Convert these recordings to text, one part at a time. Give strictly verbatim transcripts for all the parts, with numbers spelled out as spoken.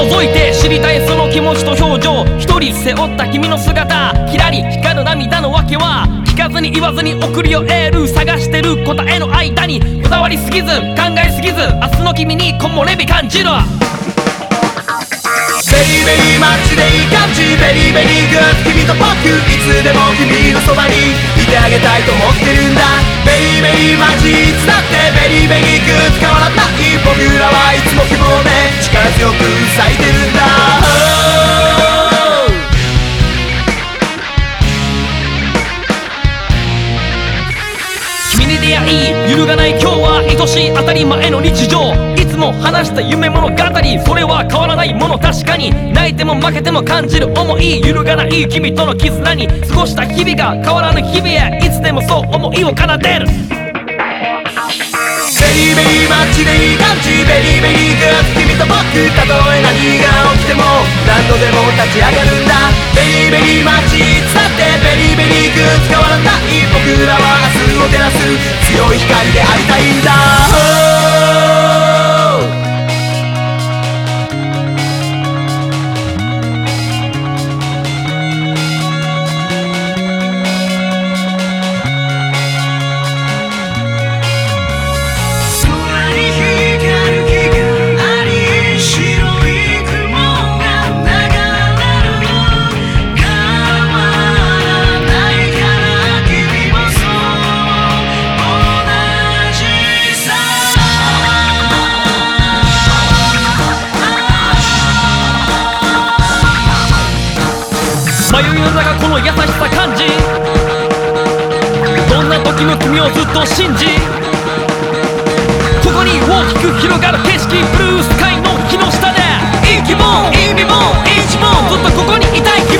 覗いて知りたいその気持ちと表情、一人背負った君の姿、キラリ光る涙の訳は聞かずに言わずに送るよエール、探してる答えの間にこだわりすぎず考えすぎず、明日の君に木漏れ日感じる。 ベリーベリーマッチでいい感じ、ベリーベリーグッド、君と僕いつでも君のそばにいてあげたいと思ってるんだ。ベリーベリーマッチいつだってベリーベリーグッド、変わらない僕らはいつも希望で力強く咲いてるんだ。 君に出会い揺るがない今日は愛しい当たり前の日常、いつも話した夢物語、それは変わらないもの。確かに泣いても負けても感じる思い、揺るがない君との絆に過ごした日々が変わらぬ日々へ、いつでもそう思いを奏でる。 ベリーベリーマッチでいい感じ、ベリーベリーグッド、君と僕たとえ何が起きても何度でも立ち上がるんだ。ベリーベリーマッチいつだってベリーベリーグッド、変わらない僕らは明日を照らす強い光でありたいんだ。 迷いの中この優しさ感じ、どんな時も君をずっと信じ、ここに大きく広がる景色、ブルースカイの木の下でいい気分いい身分いい自分、ずっとここにいたい気分。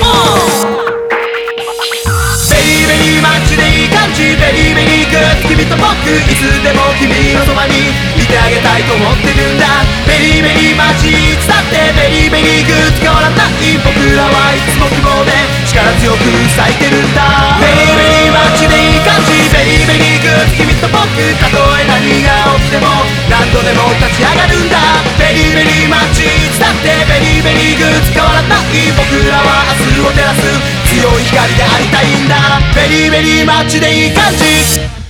ベリーベリーマッチでいい感じ、ベリーベリーグッド、君と僕いつでも君のそばにいてあげたいと思ってるんだ。ベリーベリーマッチいつだってベリーベリーグッド、変わらない僕らはいつも希望で力強く咲いてるんだ。ベリーベリーマッチでいい感じ、ベリーベリーグッド、君と僕たとえ何が起きても何度でも立ち上がるんだ。ベリーベリーマッチいつだってベリーベリーグッド、変わらない僕らは明日を照らす強い光でありたいんだ。ベリーベリーマッチでいい感じ。